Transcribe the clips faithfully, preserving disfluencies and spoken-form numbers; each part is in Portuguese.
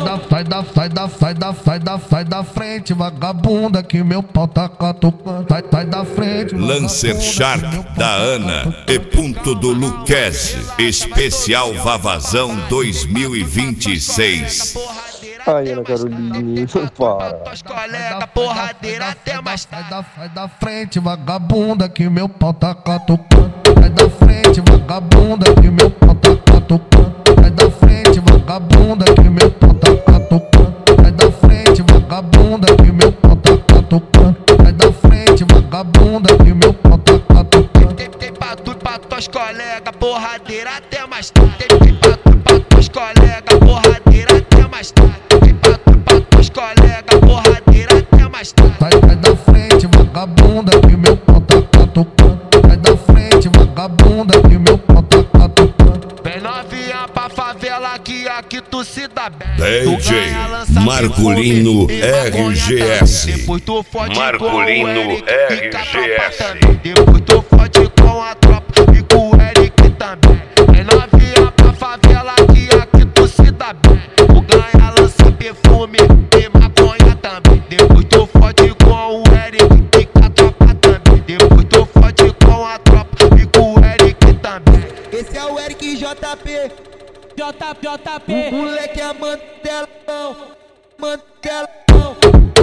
da, sai da, sai da, sai da, sai da, sai da frente, vagabunda, que meu pau tá catucando. Sai, sai da frente. Lancer Shark da Ana e ponto do Luquezzi, especial Vavazão dois mil e vinte e seis. Ai, Ana Caroline, para. Os colegas, porradeira até mais tarde. Sai da, sai da frente, vagabunda, que meu pau tá catucando. Sai da frente, vagabunda, que meu pau tá catucando. Sai da frente, vagabunda, que meu pau tá catucando. Sai da frente, vagabunda, que meu pau tá catucando. Sai da frente, vagabunda, que meu pau tá catucando. Tem, tem pra tu, pra tuas colegas, porradeira até mais tarde. Tem, tem pra tu, pra tuas colegas, porradeira até mais tarde. Tem pra tu, pra tuas colegas, porradeira até mais tarde. Sai, sai da frente, vagabunda, que meu pau tá catucando. Sai da frente, vagabunda, que meu pau tá catucando. Vem novinha pra favela que aqui tu se dá bem. D J Marculino R G S. Depois tu fode Marculino com o Eric R G S. Depois tu fode com a tropa e com o Eric também. Vem novinha pra favela que aqui tu se dá bem. Tu ganha, lança perfume e maconha também. Depois tu fode com o Eric e com a tropa também. Depois tu fode com a tropa e com o Eric também. Esse é o Eric J P, J J P. O moleque é mantelão, mantelão.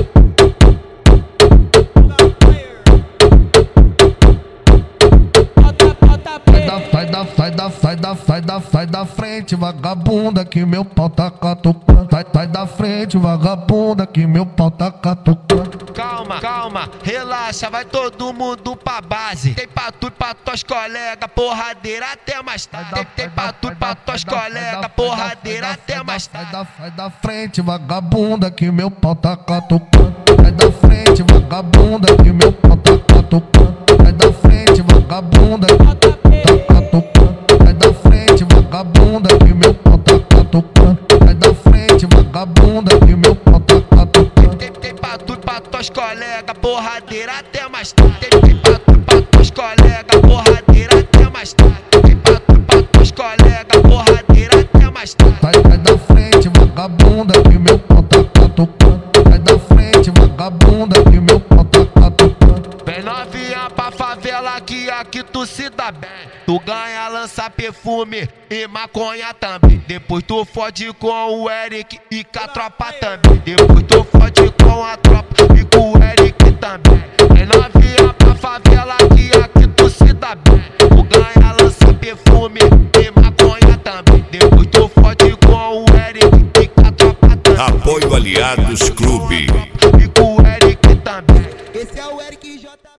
Sai da, sai da, sai da, sai da, sai da frente, vagabunda, que meu pau tá catucando. Sai, sai da frente, vagabunda, que meu pau tá catucando. Calma, calma, relaxa, vai todo mundo pra base. Tem pra tu e pra tuas colegas, porradeira até mais tarde. Tem, tem pra tu e pra tuas colegas, porradeira até mais tarde. Sai da, sai da frente, vagabunda, que meu pau tá catucando. Sai da frente, vagabunda, que meu pau tá catucando. Sai da frente, vagabunda, tá catucando. Sai da frente, vagabunda, que meu pau tá catucando. Sai da frente, vagabunda, que meu pau tá catucando. Tem, tem pra tu e pra tuas colegas, porradeira até mais tarde. Tem, tem pra tu e pra tuas colegas, porradeira até mais tarde. Tem pra tu e pra tuas colegas, porradeira até mais tarde. Sai, sai da frente, vagabunda, que meu pau tá catucando. Sai da frente, vagabunda, que meu pau tá catucando. Vem novinha pra favela que aqui tu se dá bem. Tu ganha, lança perfume e maconha também. Depois tu fode com o Eric e com a tropa também. Depois tu fode com a tropa e com o Eric também. Vem novinha pra favela que aqui tu se dá bem. Tu ganha, lança perfume e maconha também. Depois tu fode com o Eric e com a tropa também. Apoio Aliados Clube. E com o Eric também. Esse é o Eric J P.